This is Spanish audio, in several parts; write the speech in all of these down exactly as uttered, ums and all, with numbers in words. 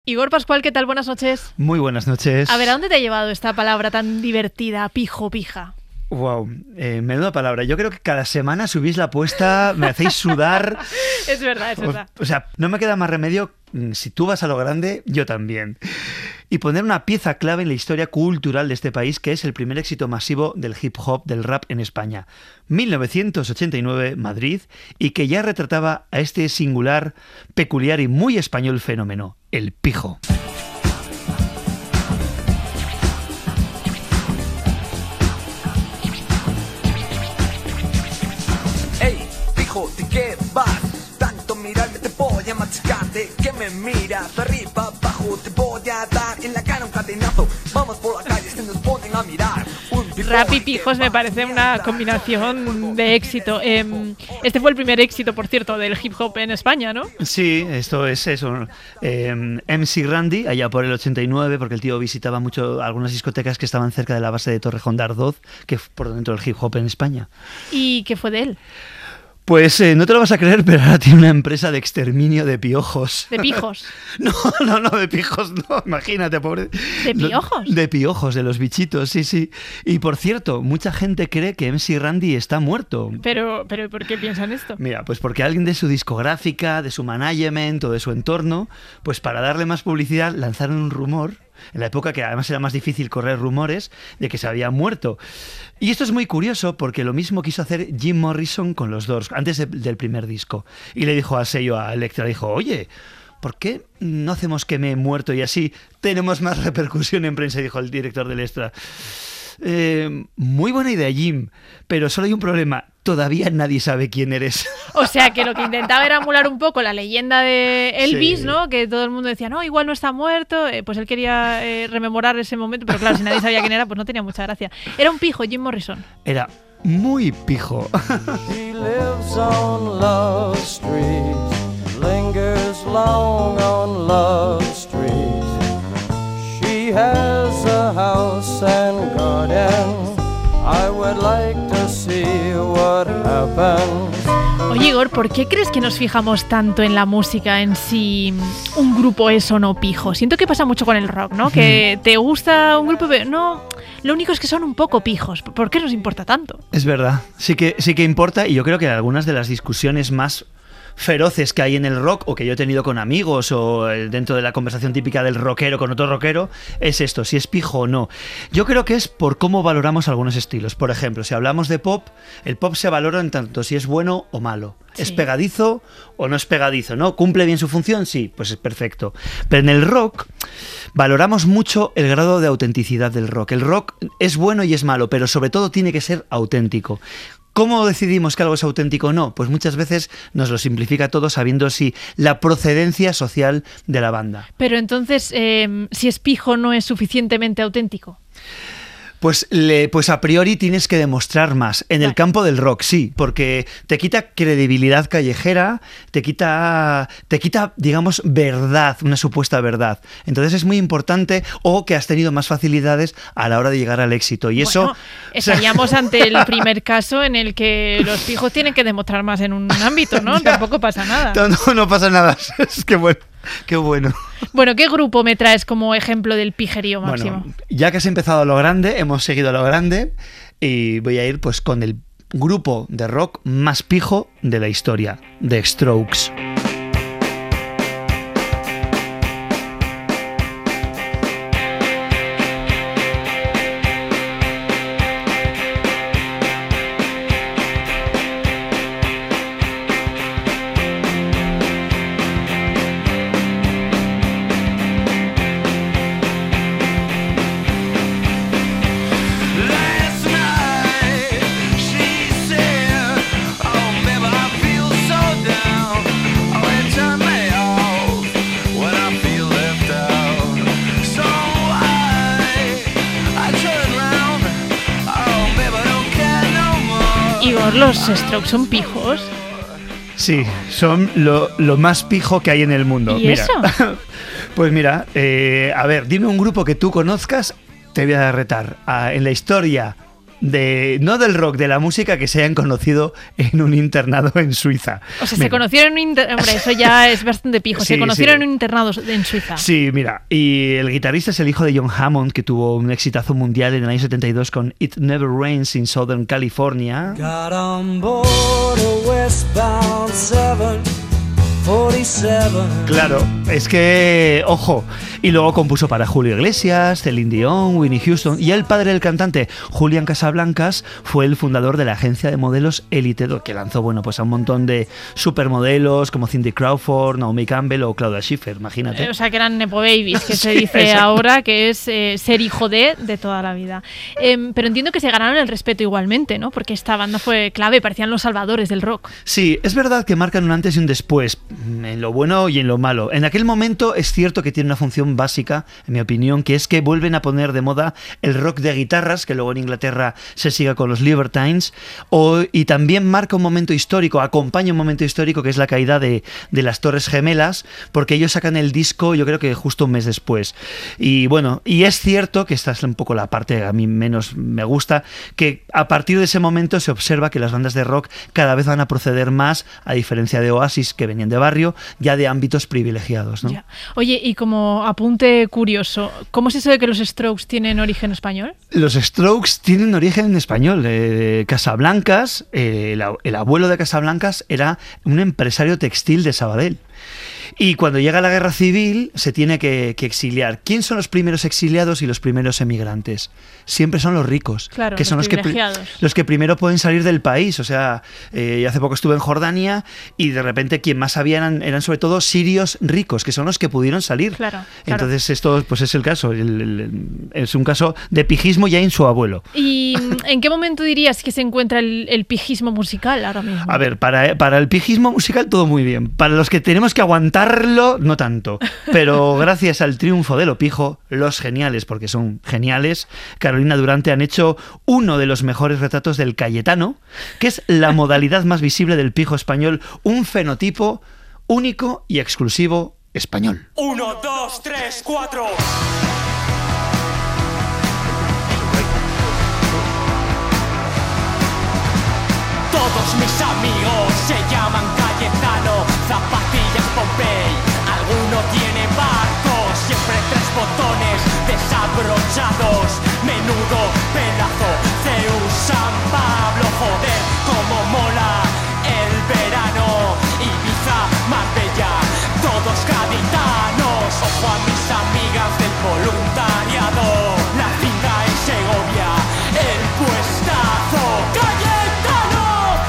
Igor Pascual, ¿qué tal? Buenas noches. Muy buenas noches. A ver, ¿a dónde te ha llevado esta palabra tan divertida, pijo, pija? Wow, eh, menuda palabra. Yo creo que cada semana subís la apuesta, me hacéis sudar. Es verdad, es verdad. O, o sea, no me queda más remedio, si tú vas a lo grande, yo también. Y poner una pieza clave en la historia cultural de este país, que es el primer éxito masivo del hip hop, del rap en España. mil novecientos ochenta y nueve, Madrid, y que ya retrataba a este singular, peculiar y muy español fenómeno, el pijo. Ey, pijo, ¿de qué vas? Tanto mirarme te voy a machacar. ¿De qué me miras? De arriba abajo te voy a dar en la cara un cadenazo. Vamos por la calle, se nos ponen a mirar. Rap y pijos me parece una combinación de éxito. Eh, este fue el primer éxito, por cierto, del hip hop en España, ¿no? Sí, esto es eso. Eh, M C Randy, allá por el ochenta y nueve, porque el tío visitaba mucho algunas discotecas que estaban cerca de la base de Torrejón de Ardoz, que es por dentro del hip hop en España. ¿Y qué fue de él? Pues eh, no te lo vas a creer, pero ahora tiene una empresa de exterminio de piojos. ¿De pijos? No, no, no, de pijos no, imagínate, pobre. ¿De piojos? De piojos, de los bichitos, sí, sí. Y por cierto, mucha gente cree que M C Randy está muerto. Pero, pero ¿por qué piensan esto? Mira, pues porque alguien de su discográfica, de su management o de su entorno, pues para darle más publicidad lanzaron un rumor, en la época que además era más difícil correr rumores, de que se había muerto. Y esto es muy curioso porque lo mismo quiso hacer Jim Morrison con los Doors, antes de, del primer disco. Y le dijo al sello, a Elektra, dijo, oye, ¿por qué no hacemos que me he muerto y así tenemos más repercusión en prensa? Dijo el director del Extra. Eh, muy buena idea, Jim, pero solo hay un problema. Todavía nadie sabe quién eres. O sea, que lo que intentaba era emular un poco la leyenda de Elvis, Sí. ¿no? Que todo el mundo decía, no, igual no está muerto. Eh, pues él quería eh, rememorar ese momento, pero claro, si nadie sabía quién era, pues no tenía mucha gracia. Era un pijo, Jim Morrison. Era muy pijo. He lives on Love Street, lingers long on Love Street. She has a house and garden. I would like to see what happens. Oye, Igor, ¿por qué crees que nos fijamos tanto en la música, en si un grupo es o no pijo? Siento que pasa mucho con el rock, ¿no? Que te gusta un grupo, pero no, lo único es que son un poco pijos. ¿Por qué nos importa tanto? Es verdad, sí que, sí que importa, y yo creo que algunas de las discusiones más feroces que hay en el rock, o que yo he tenido con amigos, o dentro de la conversación típica del rockero con otro rockero, es esto, si es pijo o no. Yo creo que es por cómo valoramos algunos estilos. Por ejemplo, si hablamos de pop, el pop se valora en tanto si es bueno o malo. Sí. ¿Es pegadizo o no es pegadizo? ¿No? ¿Cumple bien su función? Sí, pues es perfecto. Pero en el rock valoramos mucho el grado de autenticidad del rock. El rock es bueno y es malo, pero sobre todo tiene que ser auténtico. ¿Cómo decidimos que algo es auténtico o no? Pues muchas veces nos lo simplifica todo sabiendo si la procedencia social de la banda. Pero entonces, eh, si es pijo, ¿no es suficientemente auténtico? Pues, le, pues a priori tienes que demostrar más. En el campo del rock, sí, porque te quita credibilidad callejera, te quita, te quita, digamos, verdad, una supuesta verdad. Entonces es muy importante, o que has tenido más facilidades a la hora de llegar al éxito. Y eso... Bueno, estaríamos ante el primer caso en el que los pijos tienen que demostrar más en un ámbito, ¿no? Ya. Tampoco pasa nada. No, no, no pasa nada. Es que bueno, qué bueno. Bueno, ¿qué grupo me traes como ejemplo del pijerío máximo? Bueno, ya que has empezado a lo grande, hemos seguido a lo grande, y voy a ir pues con el grupo de rock más pijo de la historia, The Strokes. Last night she said, "Oh, baby, I feel so down. Oh, and turn me off when I feel left out. So I, I turn round. Oh, baby, I don't care no more." Igor, ¿los Strokes son pijos? Sí, son lo, lo más pijo que hay en el mundo. ¿Y mira. eso? Pues mira, eh, a ver, dime un grupo que tú conozcas, te voy a retar. Ah, en la historia de no del rock, de la música que se hayan conocido en un internado en Suiza. O sea, Mira. se conocieron en un internado. Hombre, eso ya es bastante pijo. Se Sí, conocieron sí. en un internado en Suiza. Sí, mira, y el guitarrista es el hijo de John Hammond, que tuvo un exitazo mundial en el año setenta y dos con It Never Rains in Southern California. Got on board a westbound seven forty-seven. Claro, es que, ojo, y luego compuso para Julio Iglesias, Celine Dion, Whitney Houston, y el padre del cantante, Julián Casablancas, fue el fundador de la agencia de modelos Elite, que lanzó, bueno, pues a un montón de supermodelos como Cindy Crawford, Naomi Campbell o Claudia Schiffer, imagínate. Eh, o sea, que eran nepo babies, que se Sí, dice exacto. ahora, que es eh, ser hijo de de toda la vida. Em, pero entiendo que se ganaron el respeto igualmente, ¿no? Porque esta banda fue clave, parecían los salvadores del rock. Sí, es verdad que marcan un antes y un después, en lo bueno y en lo malo. En aquel momento es cierto que tiene una función básica, en mi opinión, que es que vuelven a poner de moda el rock de guitarras, que luego en Inglaterra se siga con los Libertines, o, y también marca un momento histórico, acompaña un momento histórico que es la caída de, de las Torres Gemelas, porque ellos sacan el disco yo creo que justo un mes después. Y bueno, y es cierto que esta es un poco la parte que a mí menos me gusta, que a partir de ese momento se observa que las bandas de rock cada vez van a proceder más, a diferencia de Oasis, que venían de barrio, ya de ámbitos privilegiados, ¿no? Ya. Oye, y como apunte curioso, ¿cómo es eso de que los Strokes tienen origen español? Los Strokes tienen origen en español. Eh, Casablancas, eh, el, el abuelo de Casablancas era un empresario textil de Sabadell. Y cuando llega la guerra civil se tiene que, que exiliar. ¿Quién son los primeros exiliados y los primeros emigrantes? Siempre son los ricos, Claro, que son los los que, pri- privilegiados. los que primero pueden salir del país. O sea, eh, hace poco estuve en Jordania y de repente quien más había eran, eran sobre todo sirios ricos, que son los que pudieron salir. Claro, claro. Entonces esto pues es el caso. El- el- es un caso de pijismo ya en su abuelo. ¿Y en qué momento dirías que se encuentra el, el pijismo musical ahora mismo? A ver, para, para el pijismo musical todo muy bien. Para los que tenemos que aguantarlo, no tanto. Pero gracias al triunfo de lo pijo, los geniales, porque son geniales, Carolina Durante han hecho uno de los mejores retratos del Cayetano, que es la modalidad más visible del pijo español, un fenotipo único y exclusivo español. Uno, dos, tres, cuatro. Todos mis amigos se llaman Cayetano, zapatillas Pompey, alguno tiene barcos, siempre tres botones desabrochados, menudo pedazo, Zeus, San Pablo, joder, como mola el verano, Ibiza, Marbella, todos gaditanos, ojo a mis amigas del voluntariado, la finca en Segovia, el puestazo, Cayetano,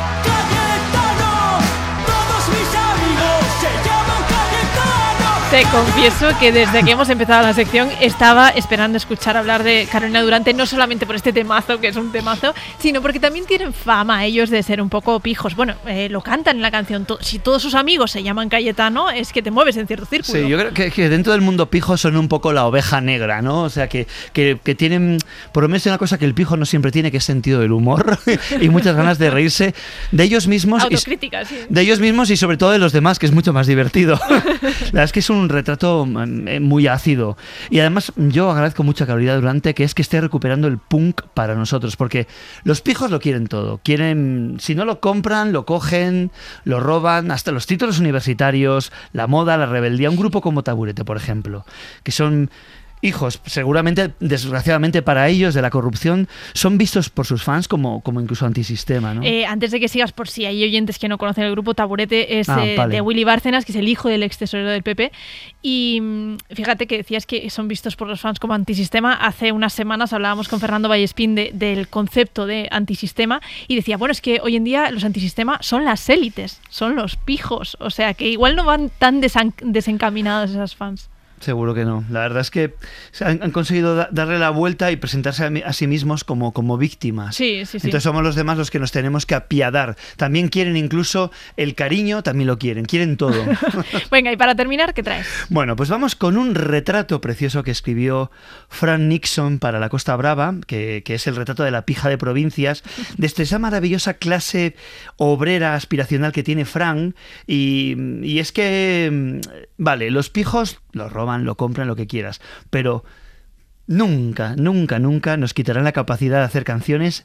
Cayetano, todos mis amigos se llaman Cayetano. Te confieso que desde que hemos empezado la sección estaba esperando escuchar hablar de Carolina Durante, no solamente por este temazo, que es un temazo, sino porque también tienen fama ellos de ser un poco pijos. Bueno, eh, lo cantan en la canción. To- si todos sus amigos se llaman Cayetano, es que te mueves en cierto círculo. Sí, yo creo que, que dentro del mundo pijo son un poco la oveja negra, ¿no? O sea, que, que, que tienen, por lo menos una cosa que el pijo no siempre tiene, que es sentido del humor y muchas ganas de reírse de ellos mismos. y- Autocrítica, sí. De ellos mismos y sobre todo de los demás, que es mucho más divertido. La verdad es que es un retrato mm, muy ácido. Y además yo agradezco mucho a Carolina Durante que es que esté recuperando el punk para nosotros, porque los pijos lo quieren todo. Quieren, si no lo compran, lo cogen, lo roban, hasta los títulos universitarios, la moda, la rebeldía. Un grupo como Taburete, por ejemplo, que son hijos, seguramente, desgraciadamente para ellos, de la corrupción, son vistos por sus fans como, como incluso antisistema, ¿no? Eh, antes de que sigas, por si hay oyentes que no conocen el grupo, Taburete es Ah, eh, vale. de Willy Bárcenas, que es el hijo del ex tesorero del P P. Y mm, fíjate que decías que son vistos por los fans como antisistema. Hace unas semanas hablábamos con Fernando Vallespín de- del concepto de antisistema y decía, bueno, es que hoy en día los antisistema son las élites, son los pijos. O sea, que igual no van tan desan- desencaminados esas fans. Seguro que no. La verdad es que han, han conseguido da- darle la vuelta y presentarse a, mi- a sí mismos como, como víctimas. Sí, sí, sí. Entonces somos los demás los que nos tenemos que apiadar. También quieren incluso el cariño, también lo quieren. Quieren todo. Venga, y para terminar, ¿qué traes? Bueno, pues vamos con un retrato precioso que escribió Frank Nixon para la Costa Brava, que, que es el retrato de la pija de provincias, desde esa maravillosa clase obrera aspiracional que tiene Frank. Y, y es que, mm, vale, los pijos los roban, lo compran, lo que quieras, pero nunca, nunca, nunca nos quitarán la capacidad de hacer canciones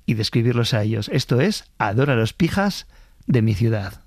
y describirlos a ellos. Esto es Adoro a los pijas de mi ciudad.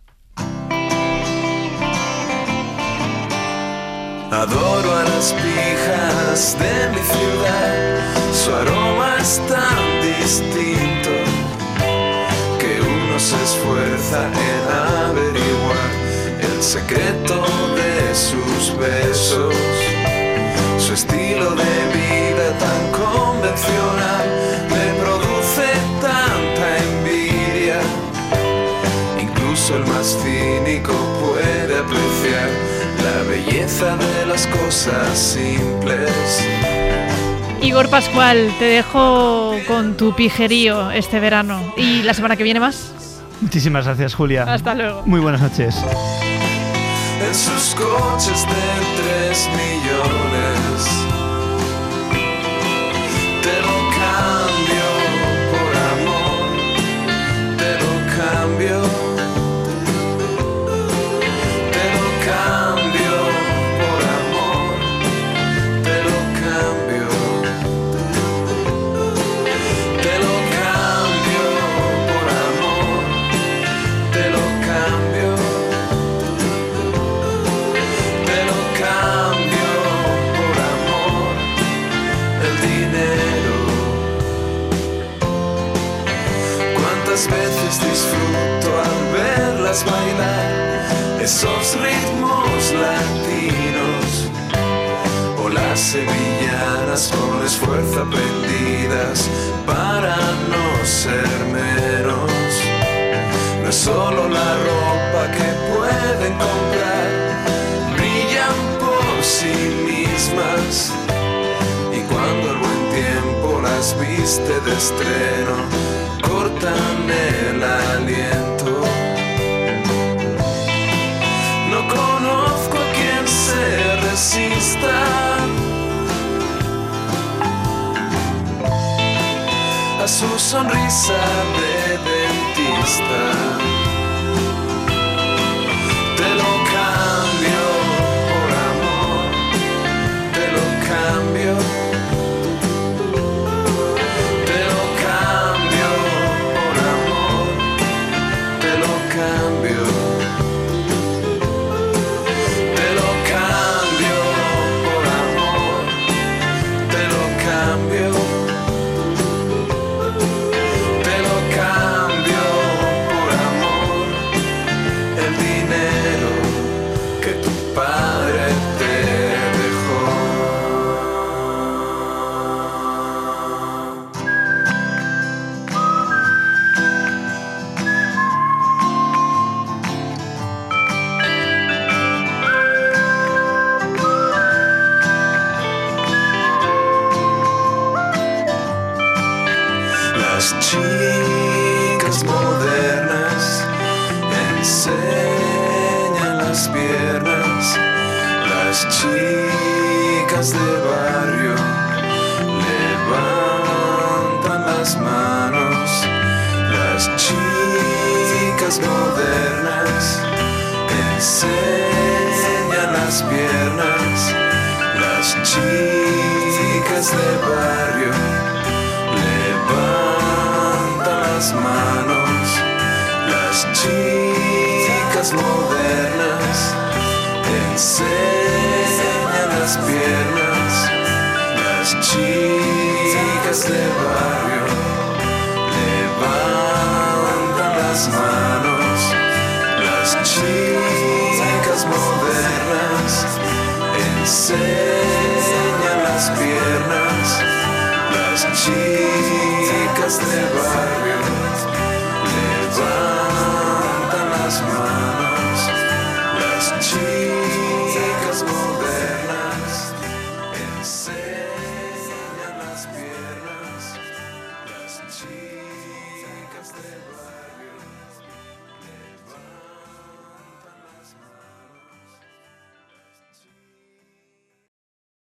Adoro a las pijas de mi ciudad, su aroma es tan distinto que uno se esfuerza en averiguar el secreto de sus besos, su estilo de vida tan convencional me produce tanta envidia, incluso el más cínico puede apreciar la belleza de las cosas simples. Igor Pascual, te dejo con tu pijerío este verano. ¿Y la semana que viene más? Muchísimas gracias, Julia. Hasta luego. Muy buenas noches. En sus coches de tres millones te lo cambio por amor, te lo cambio. Veces disfruto al verlas bailar esos ritmos latinos o las sevillanas con esfuerzo aprendidas para no ser menos. No es solo la ropa que pueden comprar, brillan por sí mismas y cuando el buen tiempo las viste de estreno cortan el aliento. No conozco a quien se resista a su sonrisa de dentista. Te lo cambio por amor, te lo cambio. Chicas de barrio levantan las manos, las chicas modernas enseñan las piernas, las chicas de barrio levantan las manos, las chicas modernas enseñan las piernas, las chicas de barrio levantan las manos, las chicas modernas enseñan las piernas, las chicas de barrio